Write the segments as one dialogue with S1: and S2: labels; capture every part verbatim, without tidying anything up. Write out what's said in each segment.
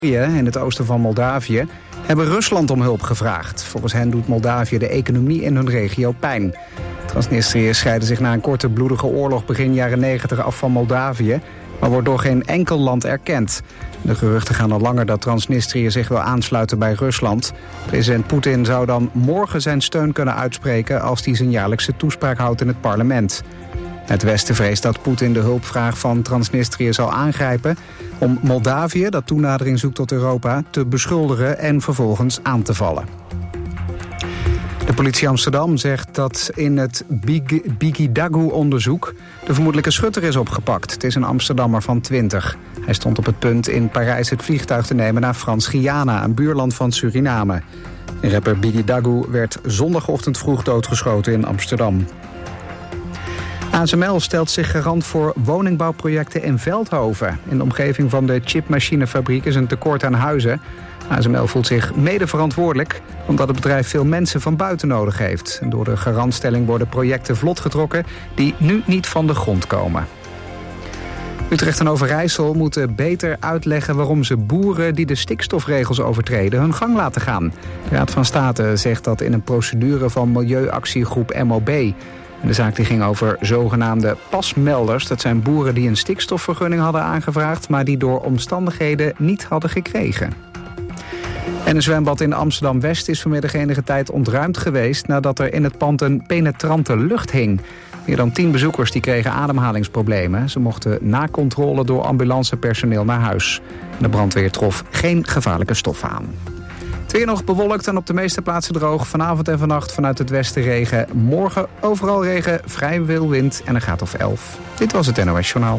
S1: in het oosten van Moldavië hebben Rusland om hulp gevraagd. Volgens hen doet Moldavië de economie in hun regio pijn. Transnistrië scheidde zich na een korte bloedige oorlog begin jaren negentig af van Moldavië, maar wordt door geen enkel land erkend. De geruchten gaan al langer dat Transnistrië zich wil aansluiten bij Rusland. President Poetin zou dan morgen zijn steun kunnen uitspreken als hij zijn jaarlijkse toespraak houdt in het parlement. Het Westen vreest dat Poetin de hulpvraag van Transnistrië zal aangrijpen om Moldavië, dat toenadering zoekt tot Europa, te beschuldigen en vervolgens aan te vallen. De politie Amsterdam zegt dat in het Bigidagu-onderzoek de vermoedelijke schutter is opgepakt. Het is een Amsterdammer van twintig. Hij stond op het punt in Parijs het vliegtuig te nemen naar Frans-Guyana, een buurland van Suriname. Rapper Bigidagu werd zondagochtend vroeg doodgeschoten in Amsterdam. A S M L stelt zich garant voor woningbouwprojecten in Veldhoven. In de omgeving van de chipmachinefabriek is een tekort aan huizen. A S M L voelt zich mede verantwoordelijk omdat het bedrijf veel mensen van buiten nodig heeft. En door de garantstelling worden projecten vlot getrokken die nu niet van de grond komen. Utrecht en Overijssel moeten beter uitleggen waarom ze boeren die de stikstofregels overtreden hun gang laten gaan. De Raad van State zegt dat in een procedure van milieuactiegroep M O B. En de zaak die ging over zogenaamde pasmelders. Dat zijn boeren die een stikstofvergunning hadden aangevraagd, maar die door omstandigheden niet hadden gekregen. En een zwembad in Amsterdam-West is vanmiddag enige tijd ontruimd geweest nadat er in het pand een penetrante lucht hing. Meer dan tien bezoekers die kregen ademhalingsproblemen. Ze mochten na controle door ambulancepersoneel naar huis. De brandweer trof geen gevaarlijke stoffen aan. Het weer nog bewolkt en op de meeste plaatsen droog. Vanavond en vannacht vanuit het westen regen. Morgen overal regen, vrij veel wind en een graad of elf. Dit was het N O S Journaal.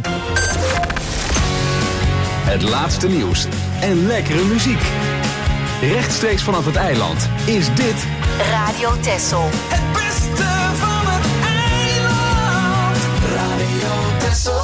S2: Het laatste nieuws en lekkere muziek. Rechtstreeks vanaf het eiland is dit
S3: Radio Texel.
S2: Het beste van het eiland. Radio Texel.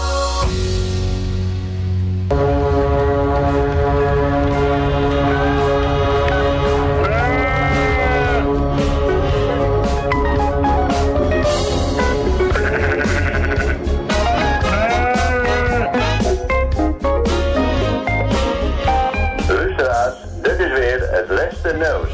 S4: Nieuws.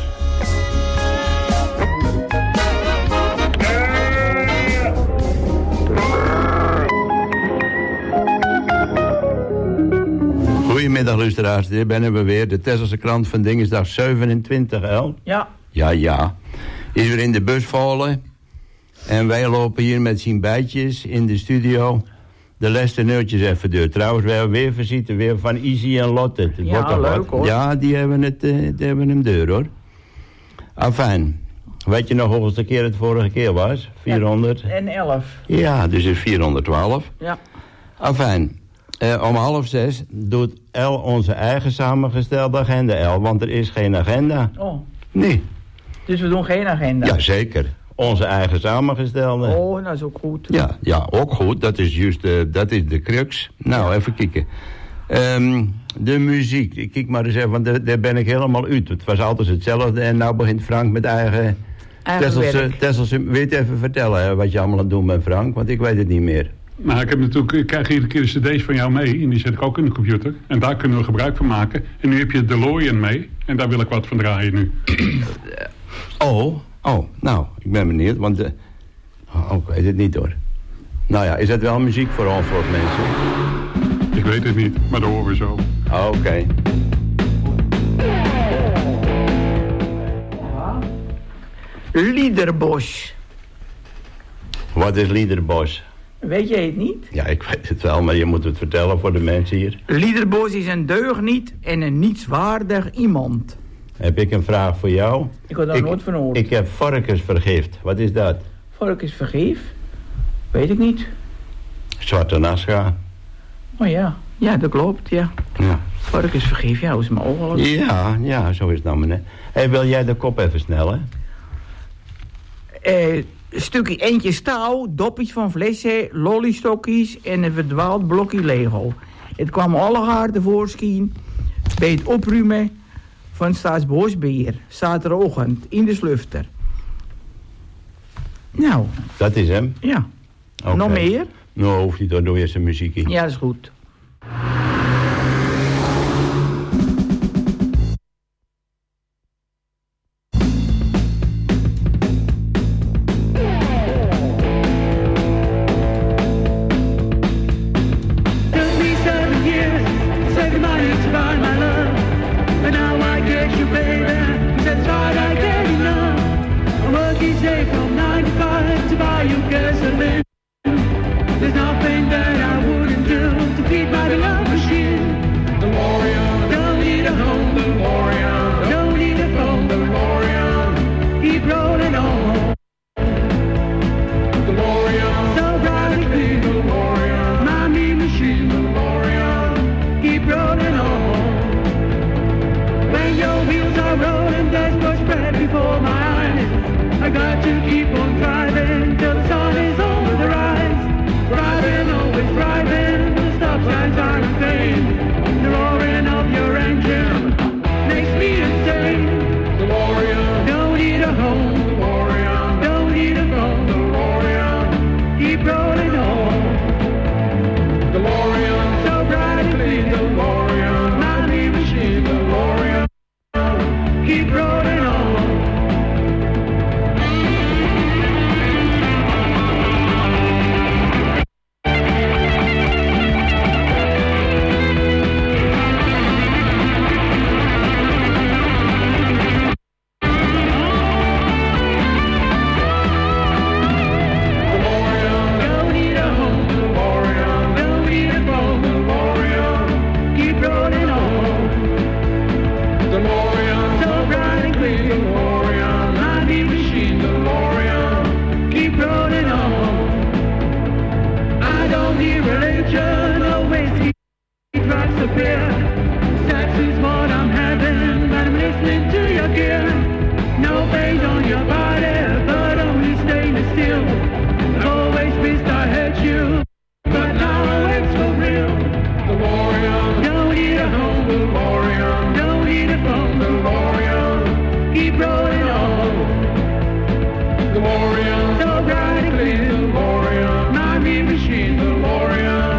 S5: Goedemiddag luisteraars, hier ben we weer. De Tesselse krant van Dingesdag zevenentwintig, El.
S6: Ja.
S5: Ja, ja. Is weer in de bus vallen. En wij lopen hier met zijn bijtjes in de studio de laatste nieuwtjes even door. Trouwens, we hebben weer visite weer van Izzy en Lotte. Het
S6: ja,
S5: wordt
S6: leuk
S5: wat.
S6: hoor.
S5: Ja, die hebben, het, uh, die hebben hem deur hoor. Afijn. Weet je nog hoeveel keer het vorige keer was? vierhonderd?
S6: En elf.
S5: Ja, dus is vierhonderdtwaalf.
S6: Ja.
S5: Afijn. Uh, om half zes doet El onze eigen samengestelde agenda, El. Want er is geen agenda.
S6: Oh.
S5: Nee.
S6: Dus we doen geen agenda?
S5: Jazeker. Onze eigen samengestelde.
S6: Oh, dat is ook goed.
S5: Ja, ja, ook goed. Dat is juist uh, dat is de crux. Nou, ja. Even kijken. Um, de muziek. Kijk maar eens even, want daar, daar ben ik helemaal uit. Het was altijd hetzelfde en nou begint Frank met eigen...
S6: Eigen
S5: Tesselse,
S6: werk.
S5: Tesselse, weet je even vertellen hè, wat je allemaal aan het doen bent, Frank? Want ik weet het niet meer.
S7: Nou, ik heb natuurlijk, ik krijg iedere keer de cd's van jou mee en die zet ik ook in de computer. En daar kunnen we gebruik van maken. En nu heb je DeLorean mee en daar wil ik wat van draaien nu.
S5: Oh, oh, nou, ik ben benieuwd, want... Uh, oh, ik weet het niet hoor. Nou ja, is dat wel muziek voor ons soort mensen?
S7: Ik weet het niet, maar dat horen we zo.
S5: Oh, oké. Okay.
S6: Liederbos.
S5: Wat is Liederbos?
S6: Weet jij het niet?
S5: Ja, ik weet het wel, maar je moet het vertellen voor de mensen hier.
S6: Liederbos is een deugniet en een nietswaardig iemand.
S5: Heb ik een vraag voor jou?
S6: Ik had daar nooit van gehoord.
S5: Ik heb varkensvergift. Wat is dat?
S6: Varkensvergif? Weet ik niet.
S5: Zwarte Nasca.
S6: Oh ja, ja dat klopt, ja.
S5: Ja.
S6: Varkensvergif, ja, hoe is het mogelijk?
S5: Ja, ja, zo is het nou, meneer. Hé, wil jij de kop even snel, hè?
S6: Eh... Een stukje eentje staal, dopjes van flessen, lollystokjes en een verdwaald blokje Lego. Het kwam alle haar tevoorschijn bij het opruimen van Staatsbosbeheer. Zaterdagochtend in de slufter. Nou.
S5: Dat is hem?
S6: Ja.
S5: Okay.
S6: Nog meer?
S5: Nou, hoeft niet, dan doe je zijn muziek in.
S6: Ja, dat is goed.
S3: DeLorean, don't need a phone, DeLorean, keep rolling on. DeLorean, so bright and clear, DeLorean, my mean machine, DeLorean.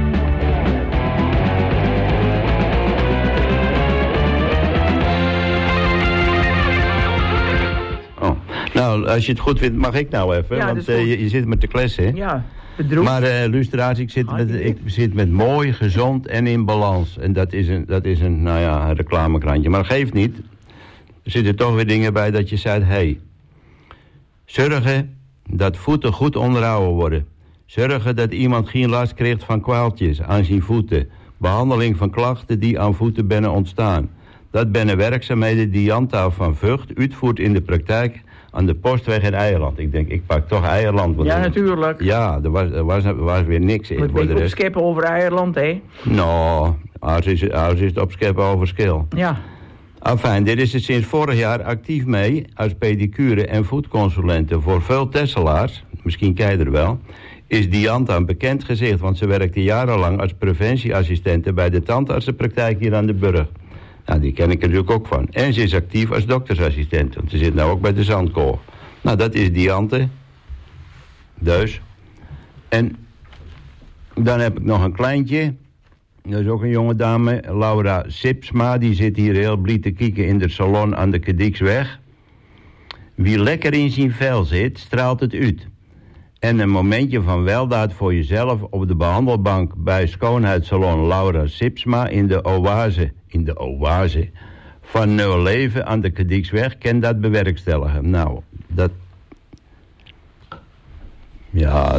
S5: Oh. Nou, als je het goed vindt, mag ik nou even,
S6: Ja,
S5: want uh, je, je zit met de kles, hè?
S6: Ja, bedroefd.
S5: Maar uh, luisteraars, ik zit, met, ik zit met mooi, gezond en in balans. En dat is een, dat is een nou ja, een reclamekrantje. Maar dat geeft niet. Er zitten toch weer dingen bij dat je zegt, hey, zorgen dat voeten goed onderhouden worden. Zorgen dat iemand geen last krijgt van kwaaltjes aan zijn voeten. Behandeling van klachten die aan voeten binnen ontstaan. Dat binnen werkzaamheden die Janta van Vught uitvoert in de praktijk aan de Postweg in Eierland. Ik denk, ik pak toch Eierland.
S6: Ja, natuurlijk.
S5: Ja, er was, er was, er was weer niks in.
S6: Moet
S5: Voor de
S6: ik
S5: rest.
S6: opscheppen over Eierland, hè?
S5: Nou, als is, als is het opscheppen over schil.
S6: Ja.
S5: Enfin, dit is er sinds vorig jaar actief mee als pedicure en voetconsulenten voor veel Tesselaars, misschien ken je er wel, is Dianta een bekend gezicht, want ze werkte jarenlang als preventieassistente bij de tandartsenpraktijk hier aan de Burg. Nou, die ken ik er natuurlijk ook van. En ze is actief als doktersassistent, want ze zit nou ook bij de Zandkool. Nou, dat is Diante. Dus. En dan heb ik nog een kleintje. Dat is ook een jonge dame, Laura Sipsma. Die zit hier heel blij te kijken in de salon aan de Kedieksweg. Wie lekker in zijn vel zit, straalt het uit. En een momentje van weldaad voor jezelf op de behandelbank bij schoonheidssalon Laura Sipsma in de oase, in de oase van Nul Leven aan de Kedieksweg kan dat bewerkstelligen. Nou, dat... Ja...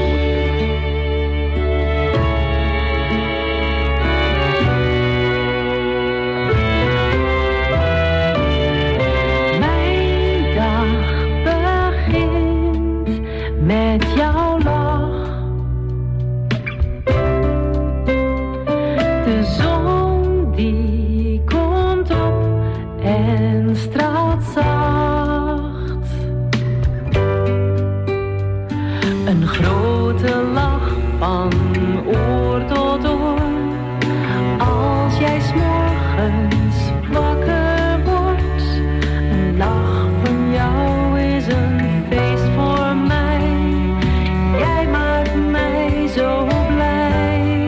S4: Met jouw lach, de zon die komt op en straalt zacht. Een grote lach van oor tot oor, als jij 's morgens wakker wordt. Een lach van jou is een feest voor mij. Jij maakt mij zo blij.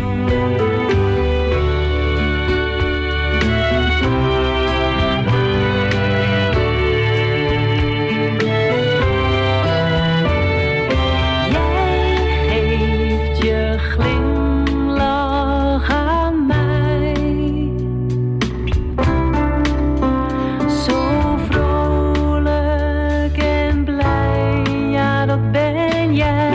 S4: Jij geeft je glimlach aan mij. Zo vrolijk en blij, ja dat ben jij.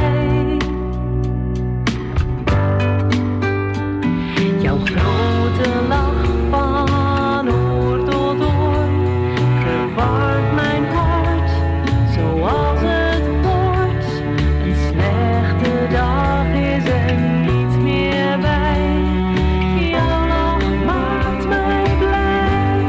S4: Jouw grote lach van oor tot oor verwarmt mijn hart zoals het hoort. Een slechte dag is er niet meer bij. Jouw lach maakt mij blij.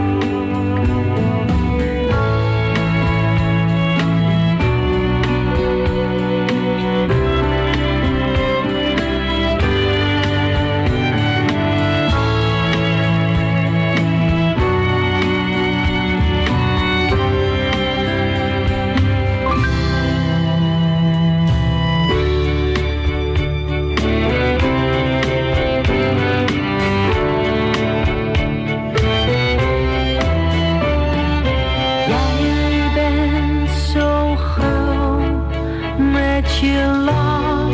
S4: Jij bent zo gauw met je lach.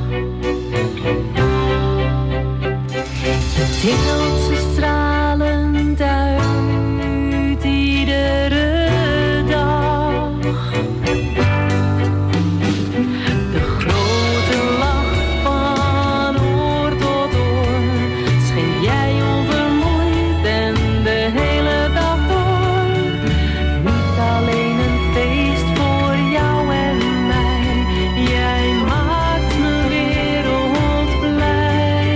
S4: Je deelt ze stralend uit iedere dag. De grote lach van oor tot oor schenk jij onvermoeid en de hele dag door. Niet alleen een feest voor jou en mij, jij maakt mijn wereld blij.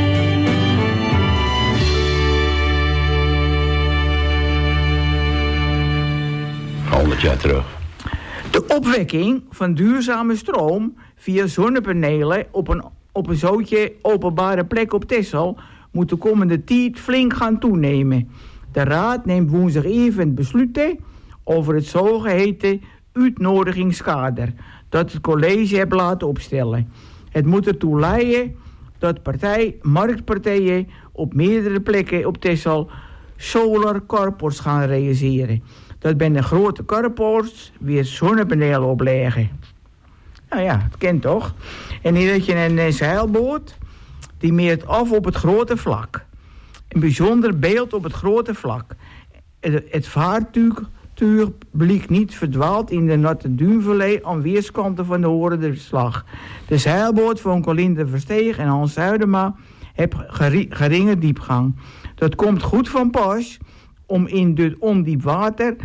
S5: honderd jaar terug.
S6: De opwekking van duurzame stroom via zonnepanelen op een, op een zootje openbare plek op Texel moet de komende tijd flink gaan toenemen. De Raad neemt woensdag even besluiten over het zogeheten uitnodigingskader dat het college heeft laten opstellen. Het moet ertoe leiden dat partij, marktpartijen op meerdere plekken op Texel solar carports gaan realiseren. Dat ben de grote carports weer zonnepanelen opleggen. Nou ja, het kent toch? En hier heb je een, een zeilboot die meert af op het grote vlak. Een bijzonder beeld op het grote vlak. Het, het vaartuig bliek niet verdwaald in de natte duinvallei aan weerskanten van de Horende slag. De zeilboot van Colinde Versteeg en Hans Zuidema heeft geringe diepgang. Dat komt goed van pas om in dit ondiep water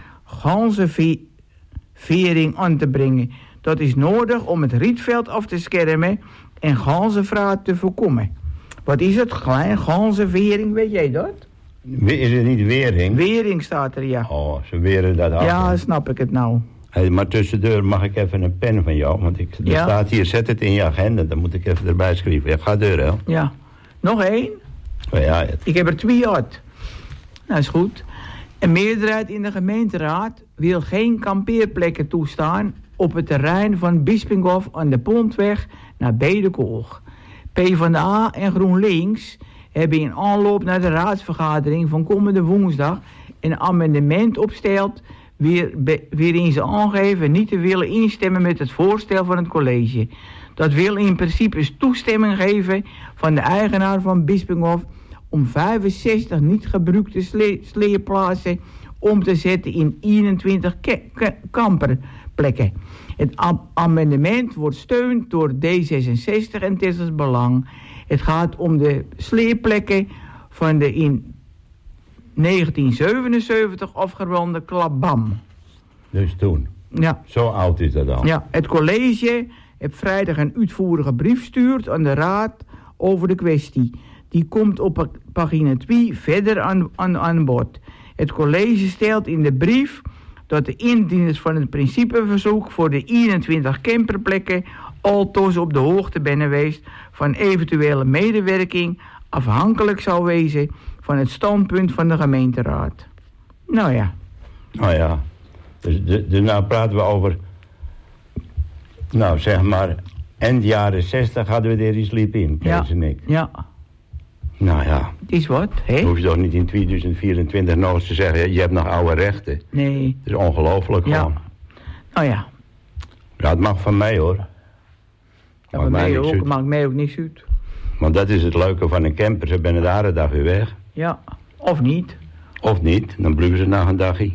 S6: ganzenvering aan te brengen. Dat is nodig om het rietveld af te schermen en ganzenvraat te voorkomen. Wat is het? Klein ganzenvering, weet jij dat?
S5: Is het niet wering?
S6: Wering staat er, ja.
S5: Oh, ze weren dat af.
S6: Ja, snap ik het nou.
S5: Hey, maar tussendoor mag ik even een pen van jou, want ik, er
S6: ja.
S5: staat hier, zet het in je agenda, dan moet ik even erbij schrijven. Ja, ga deur, hè?
S6: Ja. Nog één?
S5: Oh, ja, het...
S6: Ik heb er twee gehad. Nou, is goed. Een meerderheid in de gemeenteraad wil geen kampeerplekken toestaan op het terrein van Bispinghof aan de Pontweg naar Bedekoog. PvdA en GroenLinks hebben in aanloop naar de raadsvergadering van komende woensdag een amendement opgesteld weer, waarin ze aangeven niet te willen instemmen met het voorstel van het college. Dat wil in principe toestemming geven van de eigenaar van Bispinghof om vijfenzestig niet gebruikte sle- sleeplaatsen om te zetten in eenentwintig ke- ke- kamperplekken. Het am- amendement wordt steund door D zesenzestig en Tessels Belang. Het gaat om de sleeplekken van de in negentien zevenenzeventig afgeronde Klabam.
S5: Dus toen?
S6: Ja.
S5: Zo oud is dat al?
S6: Ja, het college heeft vrijdag een uitvoerige brief gestuurd aan de raad over de kwestie. Die komt op pagina twee verder aan, aan, aan bod. Het college stelt in de brief dat de indieners van het principeverzoek voor de eenentwintig camperplekken altoos op de hoogte ben geweest van eventuele medewerking afhankelijk zou wezen van het standpunt van de gemeenteraad. Nou ja.
S5: Nou ja. Dus, dus nou praten we over, nou zeg maar, eind jaren zestig hadden we er iets liep in, Kees
S6: ja.
S5: en ik.
S6: Ja.
S5: Nou ja.
S6: Het is wat, hè?
S5: Hoef je toch niet in tweeduizend vierentwintig nog eens te zeggen, je hebt nog oude rechten.
S6: Nee.
S5: Het is ongelooflijk
S6: ja.
S5: gewoon.
S6: Nou ja.
S5: Ja, het mag van mij hoor.
S6: Ja, van mij ook, maakt mij ook niks uit.
S5: Want dat is het leuke van een camper, ze zijn daar een dag weer weg.
S6: Ja, of niet.
S5: Of niet, dan blijven ze nog een dagje.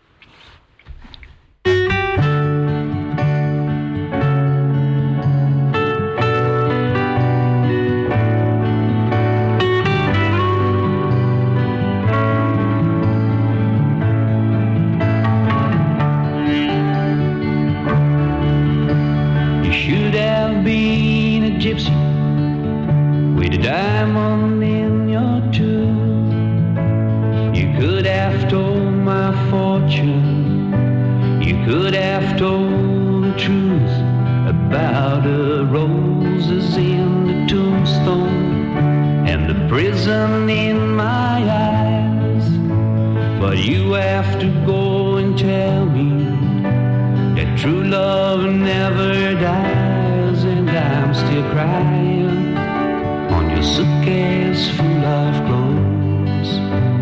S8: Gypsy with a diamond in your tooth. You could have told my fortune. You could have told the truth about the roses in the tombstone and the prison in my eyes. But you have to go and tell me that true love never dies, and I'm still crying on your suitcase full of clothes.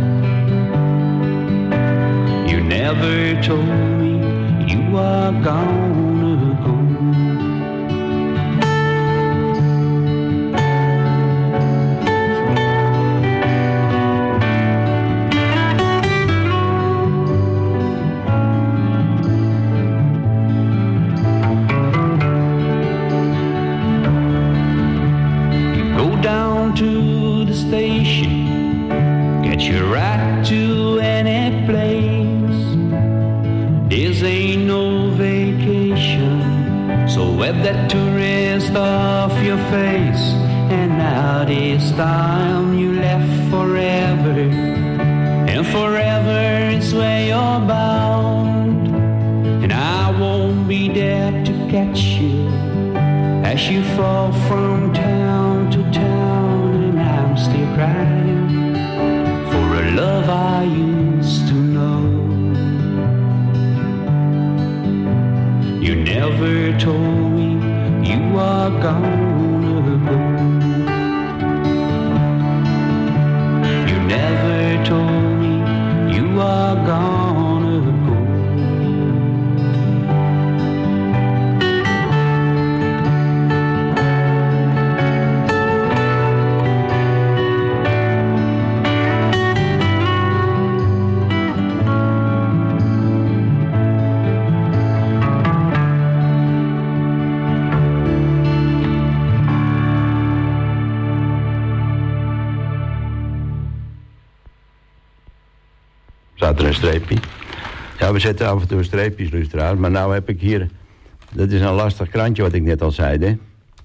S8: You never told me you are gonna go. To the station, get you right to any place. This ain't no vacation, so wipe that tourist off your face. And now this time you left forever, and forever is where you're bound. And I won't be there to catch you as you fall from town to town. Still crying told me you are gonna go. You never told me you are gonna go.
S5: Staat er een streepje. Ja, we zetten af en toe streepjes, luisteraars. Maar nou heb ik hier... Dat is een lastig krantje wat ik net al zei, hè.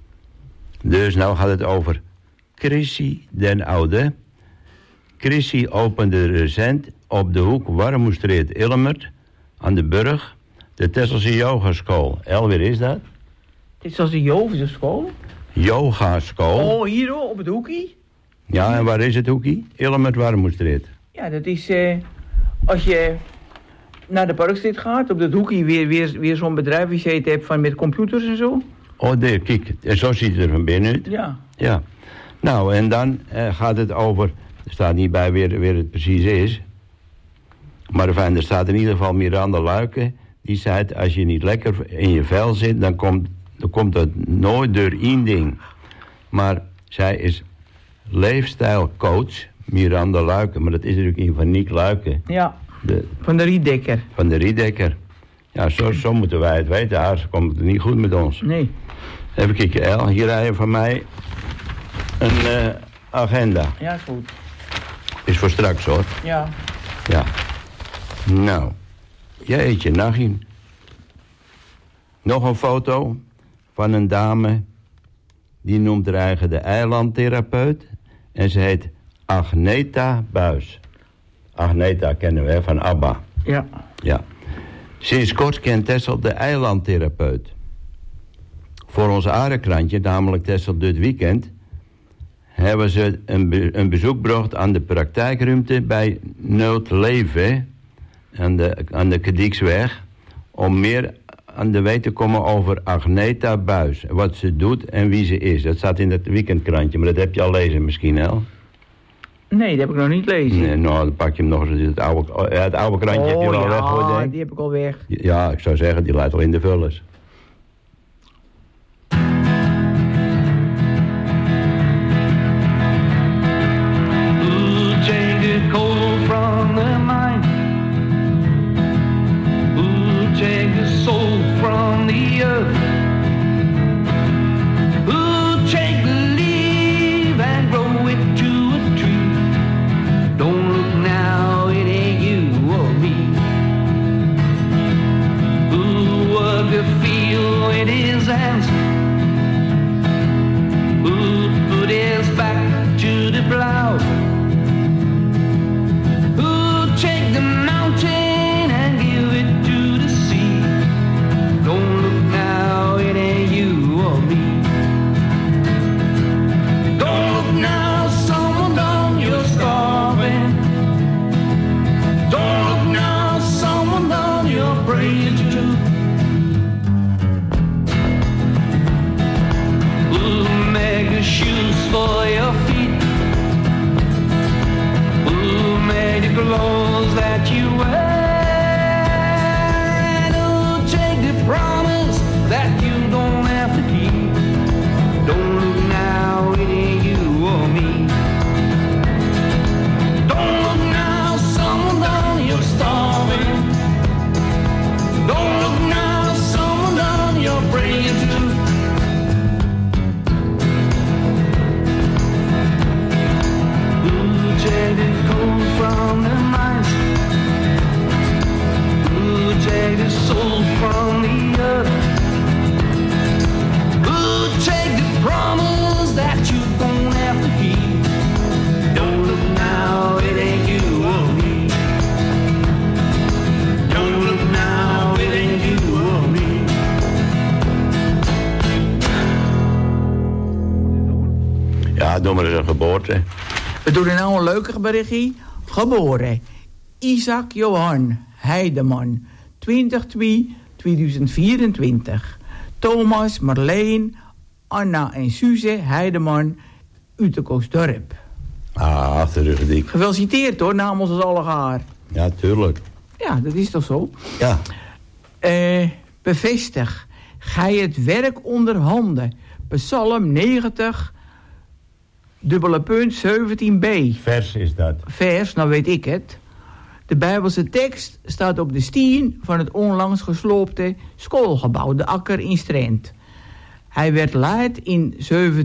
S5: Dus nou gaat het over Chrissy den Oude. Chrissy opende recent op de hoek Warmoestraat-Ilmert aan de Burg de Tesselse Yogaschool. Elweer is dat?
S6: Tesselse Yogaschool?
S5: Yogaschool.
S6: Oh, hier hoor, op het hoekie?
S5: Ja, en waar is het hoekie? Ilmert Warmoestraat.
S6: Ja, dat is... Uh, als je naar de Parkstraat gaat, op dat hoekie weer, weer, weer zo'n bedrijf gezeten hebt van met computers en zo.
S5: Oh, nee, kijk, en zo ziet het er van binnen uit.
S6: Ja.
S5: Ja. Nou, en dan uh, gaat het over... Er staat niet bij weer, weer het precies is. Maar enfin, er staat in ieder geval Miranda Luiken. Die zei, als je niet lekker in je vel zit, dan komt, dan komt dat nooit door één ding. Maar zij is leefstijlcoach, Miranda Luiken. Maar dat is natuurlijk in van Niek Luiken.
S6: Ja,
S5: de,
S6: van de Riedekker.
S5: Van de Riedekker. Ja, zo, zo moeten wij het weten. Anders komt het niet goed met ons.
S6: Nee.
S5: Even kijken, El. Hier heb je van mij een uh, agenda.
S6: Ja, is goed.
S5: Is voor straks, hoor.
S6: Ja.
S5: Ja. Nou. Jeetje, Nachien. Nog een foto van een dame. Die noemt haar eigen de eilandtherapeut. En ze heet Agneta Buis. Agneta kennen we, hè, van ABBA.
S6: Ja.
S5: Ja. Sinds kort kent Tessel de eilandtherapeut. Voor ons arenkrantje, namelijk Tessel dit weekend... hebben ze een, be- een bezoek gebracht aan de praktijkruimte bij Nood Leven... aan de, aan de Kedieksweg... om meer aan de weet te komen over Agneta Buis. Wat ze doet en wie ze is. Dat staat in het weekendkrantje, maar dat heb je al lezen misschien, hè?
S6: Nee, dat heb ik nog niet lezen.
S5: Nee, nou, dan pak je hem nog eens. Het oude, het oude krantje
S6: oh,
S5: heb je al
S6: ja,
S5: weg, hoor, denk.
S6: die heb ik al weg.
S5: Ja, ik zou zeggen, die laat al in de vullers. Doe maar eens een geboorte.
S6: We doen er nou een leuker berichtje. Geboren. Isaac Johan Heideman. twintig twee tweeduizend vierentwintig. Thomas, Marleen, Anna en Suze Heideman uit de Koosdorp.
S5: Ah, achter de dik.
S6: Gefeliciteerd hoor, namens ons allegaar.
S5: Ja, tuurlijk.
S6: Ja, dat is toch zo?
S5: Ja.
S6: Uh, bevestig. Gij het werk onder handen. Psalm negentig, dubbele punt, zeventien b.
S5: Vers is dat.
S6: Vers, nou weet ik het. De Bijbelse tekst staat op de stien van het onlangs gesloopte schoolgebouw, de Akker in Strand. Hij werd leid in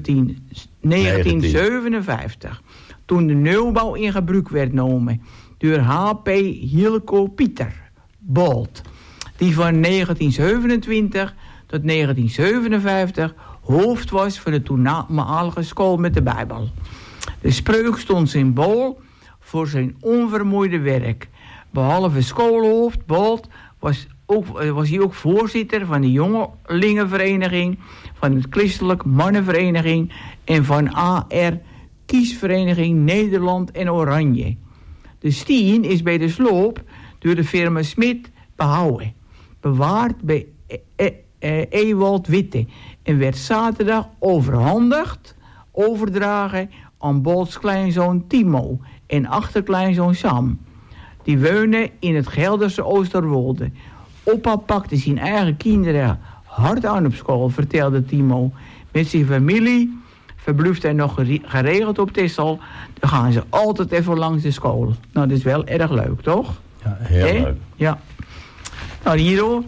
S6: negentien zevenenvijftig, toen de nieuwbouw in gebruik werd genomen door H P Hilco Pieter Bolt, die van negentien zevenentwintig tot negentien zevenenvijftig hoofd was van de toenmalige school met de Bijbel. De spreuk stond symbool voor zijn onvermoeide werk. Behalve schoolhoofd Bolt was, ook, was hij ook voorzitter van de jongelingenvereniging, van het Christelijk Mannenvereniging en van A R Kiesvereniging Nederland en Oranje. De stien is bij de sloop door de firma Smit behouden, bewaard bij e- e- e- Ewald Witte en werd zaterdag overhandigd, overdragen aan Bolts kleinzoon Timo en achterkleinzoon Sam. Die woonden in het Gelderse Oosterwolde. Opa pakte zijn eigen kinderen hard aan op school, vertelde Timo. Met zijn familie verblijft hij nog geregeld op Texel. Dan gaan ze altijd even langs de school. Nou, dat is wel erg leuk, toch?
S5: Ja, heel
S6: He?
S5: leuk.
S6: Ja. Nou, hierdoor,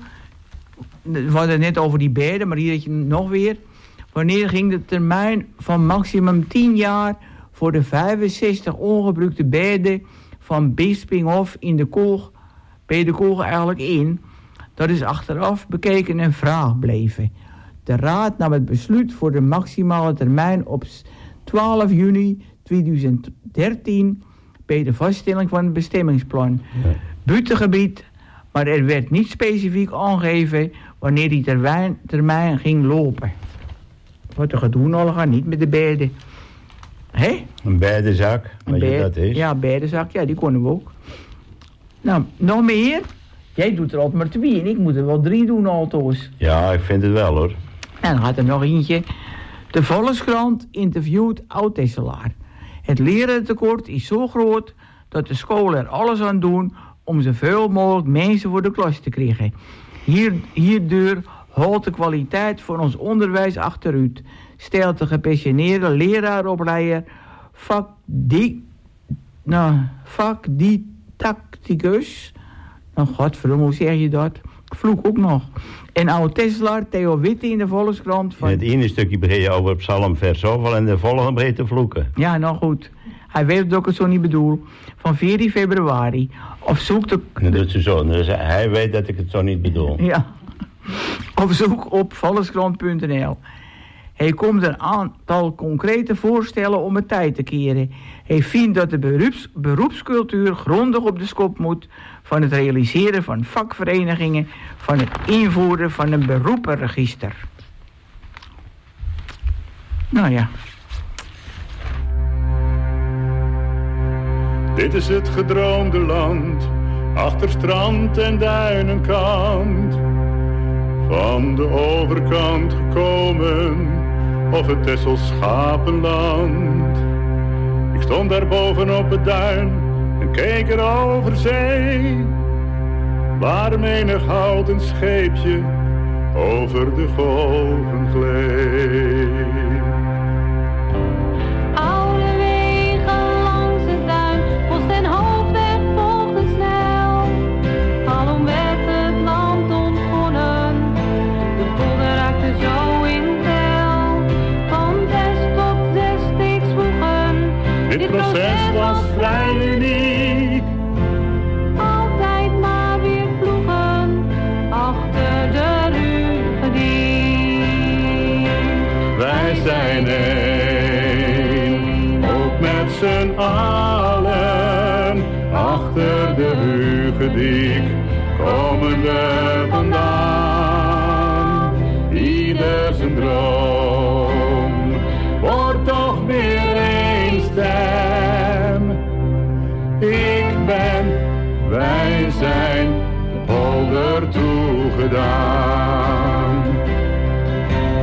S6: we hadden het net over die bedden, maar hier had je nog weer. Wanneer ging de termijn van maximum tien jaar voor de vijfenzestig ongebruikte bedden van Bispinghof in de Koog, bij de Koog eigenlijk in? Dat is achteraf bekeken een vraag bleven. De Raad nam het besluit voor de maximale termijn op twaalf juni tweeduizend dertien bij de vaststelling van het bestemmingsplan.
S5: Nee.
S6: Buitengebied, maar er werd niet specifiek aangegeven wanneer die termijn, termijn ging lopen. Wat er gaat doen allemaal niet met de bedden. Hé?
S5: Een bedenzak, weet je dat is?
S6: Ja, bedenzak, ja, die konden we ook. Nou, nog meer? Jij doet er altijd maar twee en ik moet er wel drie doen altoos.
S5: Ja, ik vind het wel hoor.
S6: En dan gaat er nog eentje. De Volkskrant interviewt oud-Tesselaar. Het lerentekort is zo groot dat de school er alles aan doen om zoveel mogelijk mensen voor de klas te krijgen. Hier, hierdoor holt de kwaliteit van ons onderwijs achteruit, stelt de gepensioneerde leraaropleider vakdi, nou, vakdidacticus. Nou, godverdomme, hoe zeg je dat? Ik vloek ook nog. En oud-Tesselaar Theo Witte in de Volkskrant van...
S5: In het ene stukje begin je over Psalm vers zoveel en de volgende begin te vloeken.
S6: Ja, nou goed. Hij weet dat ik het zo niet bedoel. Van veertien februari. Of zoek de...
S5: Dat doet ze zo. Dus hij weet dat ik het zo niet bedoel.
S6: Ja. Op zoek op volkskrant punt n l. Hij komt een aantal concrete voorstellen om het tijd te keren. Hij vindt dat de beroeps, beroepscultuur grondig op de schop moet van het realiseren van vakverenigingen, van het invoeren van een beroepenregister. Nou ja.
S9: Dit is het gedroomde land, achter strand en duinenkant. Van de overkant gekomen, of het Tessels schapenland. Ik stond daar boven op het duin en keek er over zee, waar menig houten scheepje over de golven gleed.
S4: Oude wegen langs het duin, post en hoofdweg volgden snel. Alom werd het land ontgonnen, de polder raakte zo in tel. Van zes tot zes steeds vroegen,
S9: Dit proces was vrij uniek.
S4: altijd maar weer ploegen, achter de ruggendiek.
S9: Wij zijn één, ook met z'n allen. Achter de Hugediek komen we vandaan. Ieder zijn droom wordt toch weer één stem. Ik ben, wij zijn de polder toegedaan.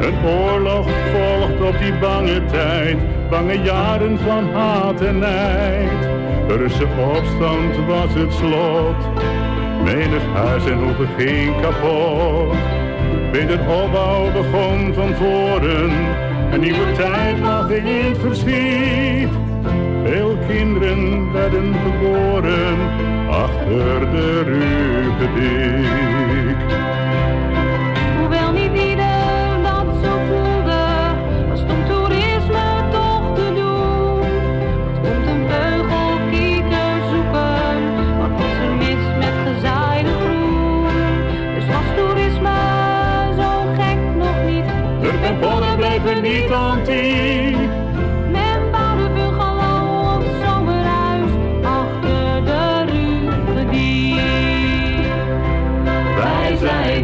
S9: Een oorlog volgt op die bange tijd, bange jaren van haat en nijd. De Russe opstand was het slot, menig huis en hoeve ging kapot. Wederopbouw begon van voren, een nieuwe tijd lag in het verschiet. Veel kinderen werden geboren achter de Rugedik.
S4: Hoewel niet ieder dat zo voelde, was het om toerisme toch te doen. Wat komt een veugelkieker zoeken? Wat was er mis met gezaaide groen? Dus was toerisme zo gek nog niet.
S9: Urk en polder bleven niet antiek.
S4: Men bouwde bungalow of zomerhuis achter de Rugedik.
S9: Wij zijn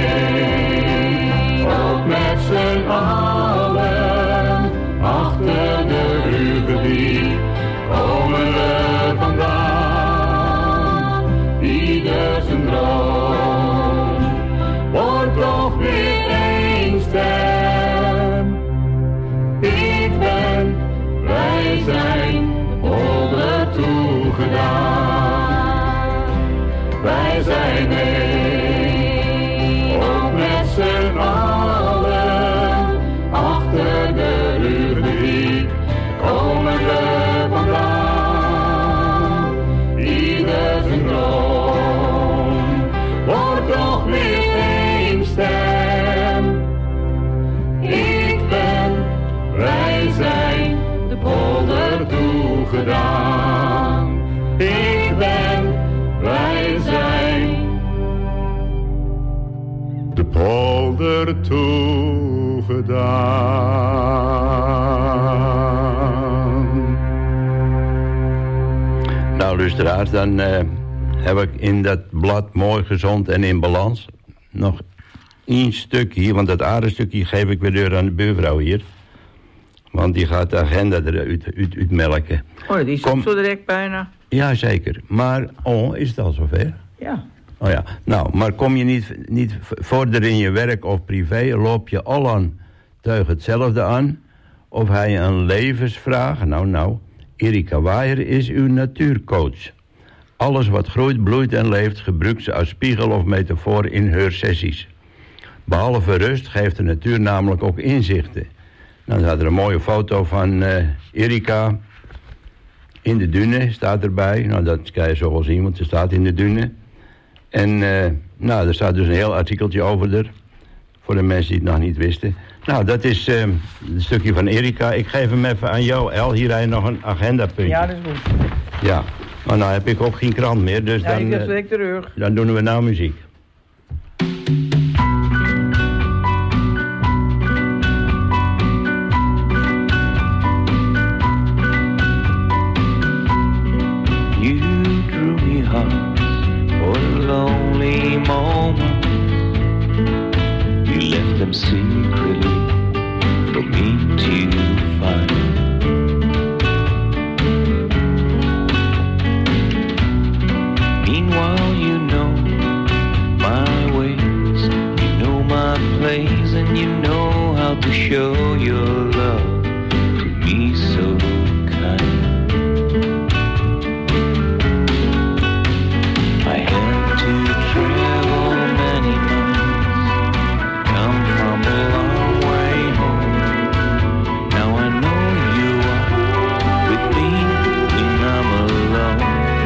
S9: één, ook met z'n allen. Achter de Rugedik komen we vandaan. Ieder zijn droom wordt toch weer één stem. Ik ben, wij zijn de polder toegedaan. Wij zijn één, ook met z'n allen. Achter de Rugedik komen we vandaan. Ieder zijn droom wordt toch weer één stem. Ik ben, wij zijn de polder toegedaan. Ik ben, wij zijn de polder toegedaan.
S5: Nou, luisteraars, dan uh, heb ik in dat blad Mooi, Gezond en in Balans nog één stukje, want dat aardstukje geef ik weer door aan de buurvrouw hier. Want die gaat de agenda eruit uit, uit melken.
S6: Oh, die is
S5: Kom.
S6: zo direct bijna.
S5: Ja, zeker. Maar, oh, is het al zover?
S6: Ja.
S5: Oh ja, nou, maar kom je niet, niet verder in je werk of privé, loop je al aan teug hetzelfde aan? Of hij een levensvraag? Nou, nou, Erika Waaier is uw natuurcoach. Alles wat groeit, bloeit en leeft, gebruikt ze als spiegel of metafoor in haar sessies. Behalve rust geeft de natuur namelijk ook inzichten. Dan staat er een mooie foto van uh, Erika in de duinen, staat erbij. Nou, dat kan je zo wel zien, want ze staat in de duinen. En uh, nou, er staat dus een heel artikeltje over er. Voor de mensen die het nog niet wisten. Nou, dat is uh, een stukje van Erika. Ik geef hem even aan jou, El. Hier heb je nog een agendapuntje.
S6: Ja, dat is goed.
S5: Ja, maar nou heb ik ook geen krant meer, dus
S6: Ja,
S5: dan,
S6: ik heb
S5: uh,
S6: direct terug.
S5: dan doen we nou muziek.
S8: You drew me hearts for a lonely moment. You left them secretly for me to find. Meanwhile, you know my ways, you know my place, and you know how to show your love to me so kind. I had to travel many miles, come from a long way home. Now I know you are with me when I'm alone.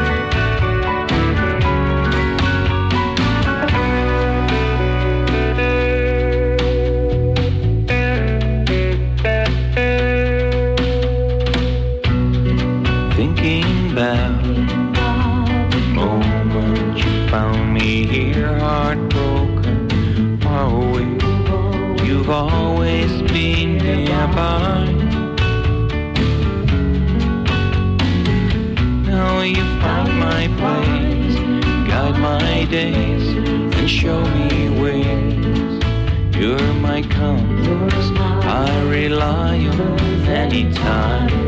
S8: Thinking about the moment you found me here, heartbroken, far away. You've always been nearby. Now you find my place, guide my days, and show me ways. You're my compass, I rely on anytime.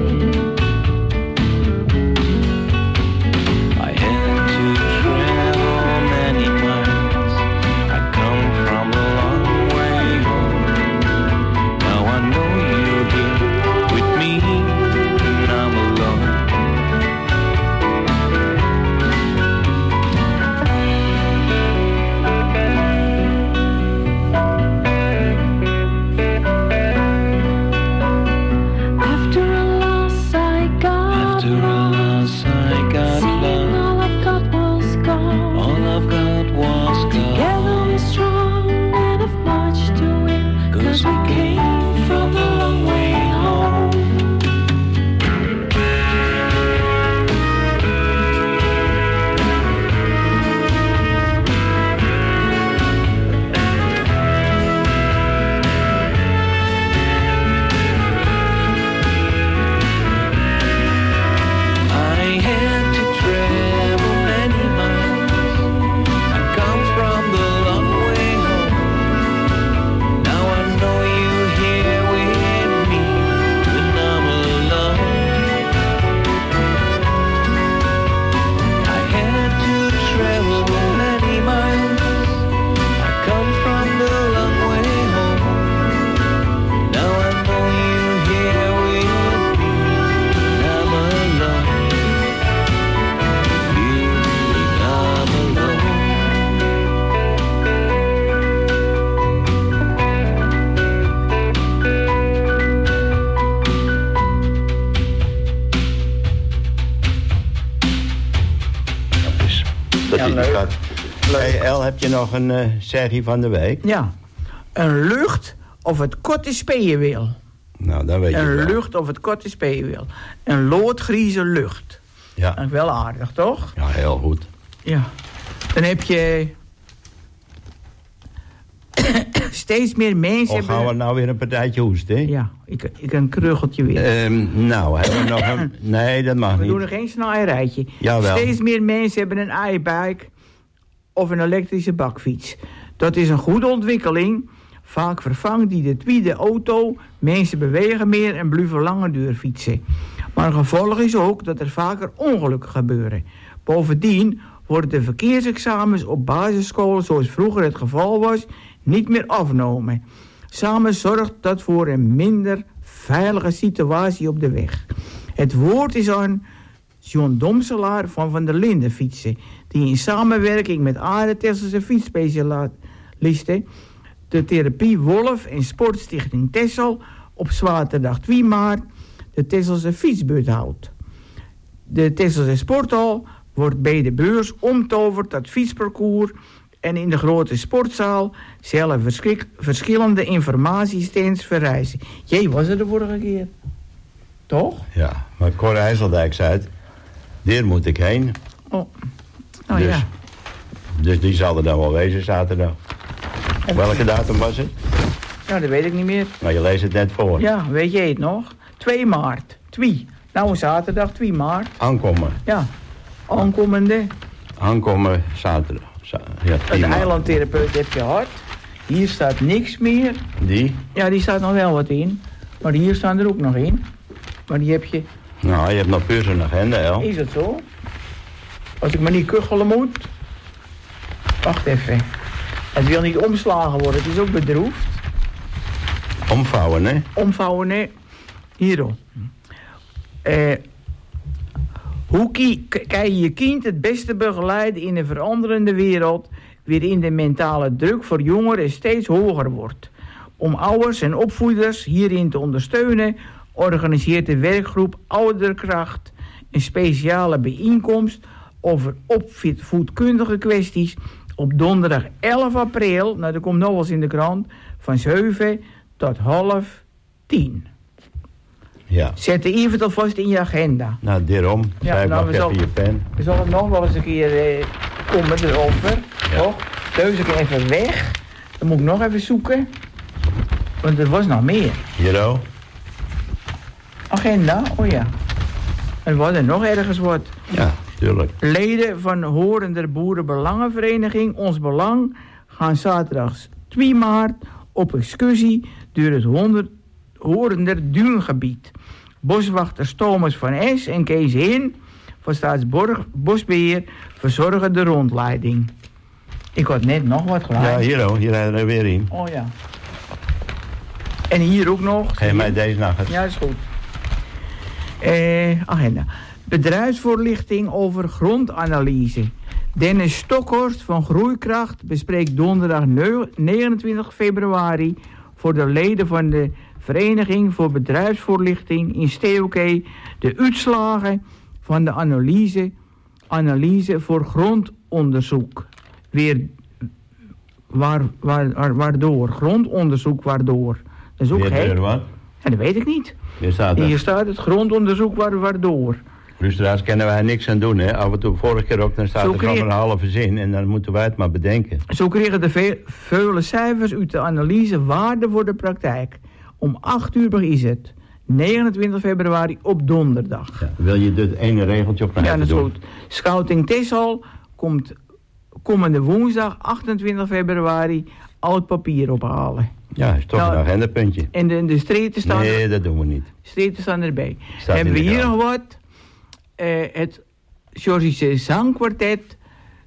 S8: I had to travel many miles. I come from a long way home.
S5: beetje
S6: leuk.
S5: schat. Hey, El, heb je nog een uh, zegje van de week?
S6: Ja. Een lucht of het korte speeën wil.
S5: Nou, dat weet je
S6: Een
S5: wel.
S6: lucht of het korte speeën wil. Een loodgrieze lucht.
S5: Ja.
S6: Dat is wel aardig, toch?
S5: Ja, heel goed.
S6: Ja. Dan heb je... steeds meer mensen...
S5: Of gaan we nou weer een partijtje hoesten, hè?
S6: Ja, ik, ik een kruggeltje weer.
S5: Um, nou, hebben we nog een... Nee, dat mag
S6: We
S5: niet.
S6: doen er geen snijrijtje.
S5: Jawel.
S6: Steeds meer mensen hebben een i-bike of een elektrische bakfiets. Dat is een goede ontwikkeling. Vaak vervangt die de tweede auto. Mensen bewegen meer en blijven lange duur fietsen. Maar een gevolg is ook dat er vaker ongelukken gebeuren. Bovendien worden de verkeersexamens op basisscholen, zoals vroeger het geval was, niet meer afgenomen. Samen zorgt dat voor een minder veilige situatie op de weg. Het woord is aan John Domselaar van Van der Linden Fietsen, die in samenwerking met Aarde Tesselse fietsspecialisten de therapie Wolf en Sportstichting Tessel op zaterdag twee maart de Tesselse fietsbeurt houdt. De Tesselse Sporthal wordt bij de beurs omtoverd tot fietsparcours en in de grote sportzaal zullen verschik- verschillende informatiestands verrijzen. Jij was er de vorige keer, toch?
S5: Ja, maar Cor IJsseldijk zei het. Daar moet ik heen.
S6: Oh, nou
S5: dus,
S6: ja.
S5: dus die zal er dan wel wezen zaterdag. Welke datum was het?
S6: Ja, dat weet ik niet meer.
S5: Nou, je leest het net voor.
S6: Ja, weet jij het nog? twee maart. twee. Nou, zaterdag twee maart.
S5: Aankomen.
S6: Ja, aankomende.
S5: Aankomen zaterdag. Za- ja,
S6: Een
S5: maart.
S6: eilandtherapeut heb je gehad. Hier staat niks meer.
S5: Die?
S6: Ja, die staat nog wel wat in. Maar hier staan er ook nog in. Maar die heb je...
S5: Nou, je hebt nog puur zo'n agenda, El.
S6: Is het zo? Als ik maar niet kuchelen moet. Wacht even. Het wil niet omslagen worden. Het is ook bedroefd.
S5: Omvouwen, hè?
S6: Omvouwen, hè. Hierop. Eh... Hoe kie- k- kan je je kind het beste begeleiden in een veranderende wereld, waarin de mentale druk voor jongeren steeds hoger wordt? Om ouders en opvoeders hierin te ondersteunen, organiseert de werkgroep Ouderkracht een speciale bijeenkomst over opvoedkundige kwesties op donderdag elf april, nou dat komt nog wel eens in de krant, van zeven tot half tien.
S5: Ja.
S6: Zet de even alvast in je agenda.
S5: Nou, daarom.
S6: Ja,
S5: Schrijf
S6: nou,
S5: nog
S6: we
S5: even
S6: zal-
S5: je pen.
S6: We zullen nog wel eens een keer eh, komen erover.
S5: Ja.
S6: Toch? Deus ik even weg. Dan moet ik nog even zoeken. Want er was nog meer.
S5: Hier,
S6: Agenda, oh ja. En wat er nog ergens wordt.
S5: Ja, tuurlijk.
S6: Leden van Horender Boerenbelangenvereniging Ons Belang gaan zaterdag twee maart op excursie door het honderd Horender Duingebied. Boswachters Thomas van Es en Kees Heen van Staatsbosbeheer verzorgen de rondleiding. Ik had net nog wat gelijk.
S5: Ja, hier, oh, hier hebben we weer in.
S6: Oh ja. En hier ook nog.
S5: Geef mij deze nacht.
S6: Ja, dat is goed. Eh, agenda. Bedrijfsvoorlichting over grondanalyse. Dennis Stokhorst van Groeikracht bespreekt donderdag negenentwintig februari voor de leden van de Vereniging voor Bedrijfsvoorlichting in Steeuwke de uitslagen van de analyse, analyse voor grondonderzoek. Weer waar, waar, waar, waardoor. Grondonderzoek waardoor. Dat is ook
S5: Weer
S6: gek.
S5: deur wat?
S6: Ja, dat weet ik niet.
S5: Hier staat
S6: Hier
S5: er.
S6: staat het grondonderzoek waar, waardoor.
S5: Luisteraars, kunnen wij niks aan doen, hè. Af en toe, vorige keer ook, dan staat
S6: Zo
S5: er gewoon
S6: kreeg-
S5: een halve zin. En dan moeten wij het maar bedenken.
S6: Zo kregen de ve- vele cijfers uit de analyse waarde voor de praktijk. Om acht uur is het. negenentwintig februari op donderdag.
S5: Ja, wil je dit ene regeltje op
S6: Ja,
S5: mij
S6: dat is
S5: doen?
S6: goed. Scouting Tessel komt komende woensdag achtentwintig februari al het papier ophalen.
S5: Ja, is toch
S6: Nou,
S5: een agendapuntje.
S6: En de, de streten staan,
S5: Nee, dat doen we niet.
S6: streten staan erbij.
S5: Staat
S6: Hebben we
S5: in de
S6: hier
S5: krant.
S6: nog wat? Eh, het Georgische zangkwartet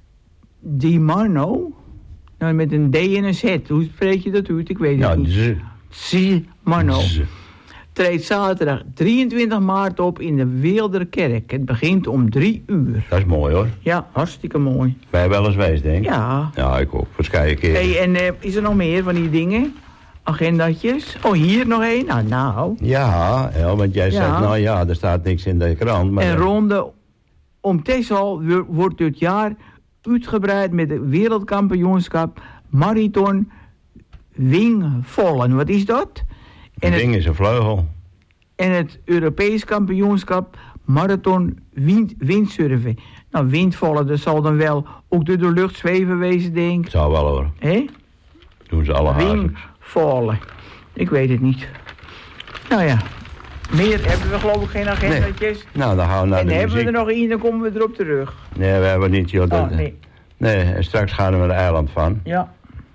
S6: Di Mano. Nou, met een D en een Z. Hoe spreek je dat uit? Ik weet
S5: Ja,
S6: het niet.
S5: z.
S6: Di Mano.
S5: z.
S6: Treedt zaterdag drieëntwintig maart op in de Weelderkerk. Het begint om drie uur.
S5: Dat is mooi, hoor.
S6: Ja, hartstikke mooi.
S5: Wij wel eens wijs, denk ik.
S6: Ja.
S5: Ja, ik ook. Verschillende keren.
S6: Hey, en eh, is er nog meer van die dingen? Agendatjes? Oh, hier nog één? Nou, nou.
S5: Ja, ja, want jij
S6: Ja.
S5: zegt, nou ja, er staat niks in de krant. Maar
S6: En ronde om Texel wo- wordt dit jaar uitgebreid met het wereldkampioenschap marathon wingvallen. Wat is dat? En
S5: Wing
S6: het,
S5: is een vleugel.
S6: en het Europees kampioenschap marathon wind, windsurfen. Nou, windvallen, dat zal dan wel ook door de lucht zweven wezen, denk ik.
S5: Zou wel hoor.
S6: Hé?
S5: Doen ze alle hazes.
S6: Wingvallen. Ik weet het niet. Nou ja, meer hebben we geloof ik geen agendaatjes.
S5: Nou, dan gaan we naar
S6: En
S5: de
S6: hebben
S5: muziek.
S6: we er nog één, dan komen we erop terug.
S5: Nee, we hebben niet, joh. Dat,
S6: Oh, nee.
S5: nee, en straks gaan we naar het eiland van.
S6: Ja.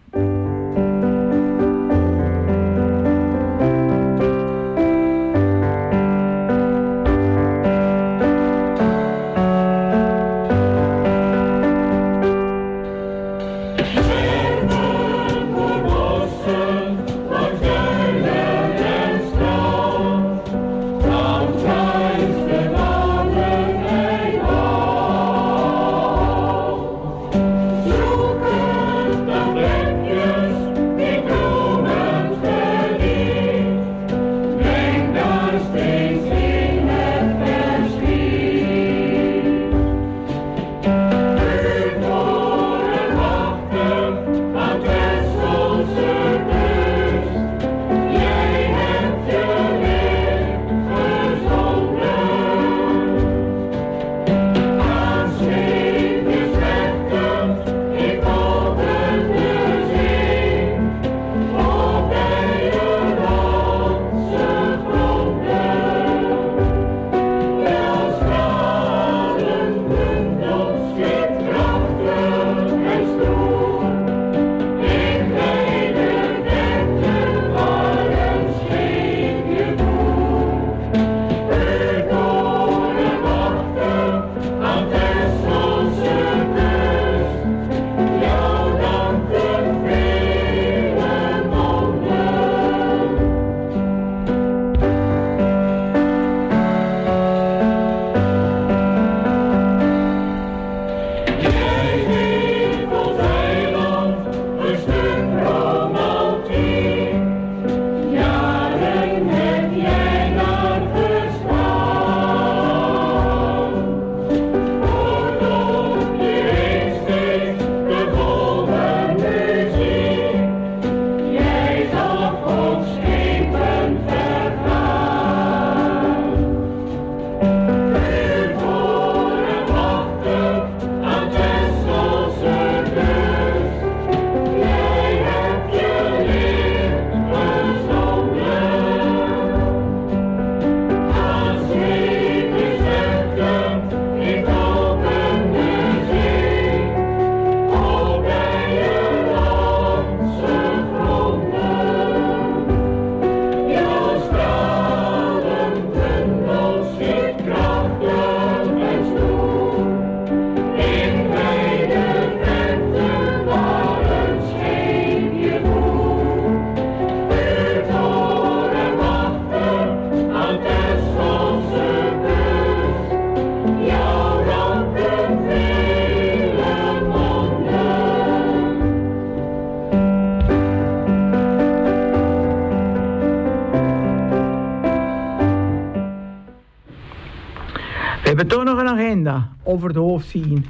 S6: We hebben toch nog een agenda over het hoofd zien.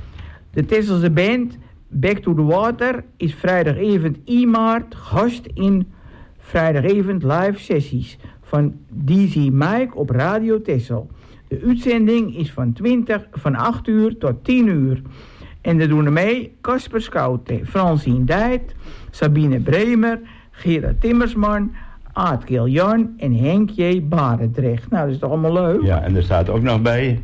S6: De Tesselse band Back to the Water is vrijdagavond één maart gast in vrijdagavond live sessies van D Z Mike op Radio Tessel. De uitzending is van, twintig, van acht uur tot tien uur. En er doen er mee Casper Schouten, Francine Dijt, Sabine Bremer, Gerard Timmersman, Aad Jan en Henk J. Barendrecht. Nou, dat is toch allemaal leuk?
S5: Ja, en er staat ook nog bij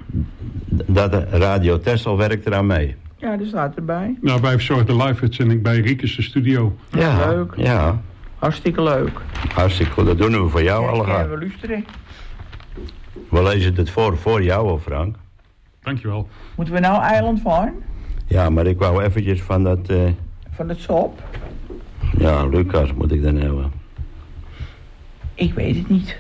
S5: dat de Radio Tessel werkt eraan mee.
S6: Ja, dat staat erbij.
S7: Nou, wij verzorgen de live-uitzending bij Riekes studio.
S6: Ja, leuk.
S5: Ja.
S6: Hartstikke leuk.
S5: Hartstikke goed, dat doen we voor jou
S6: Ja,
S5: allemaal.
S6: ja, we luisteren.
S5: We lezen het voor, voor jou, hoor, Frank.
S7: Dankjewel.
S6: Moeten we nou eiland varen?
S5: Ja, maar ik wou eventjes van dat... Uh,
S6: Van het sop?
S5: ja, Lucas moet ik dan hebben.
S6: Ik weet het niet.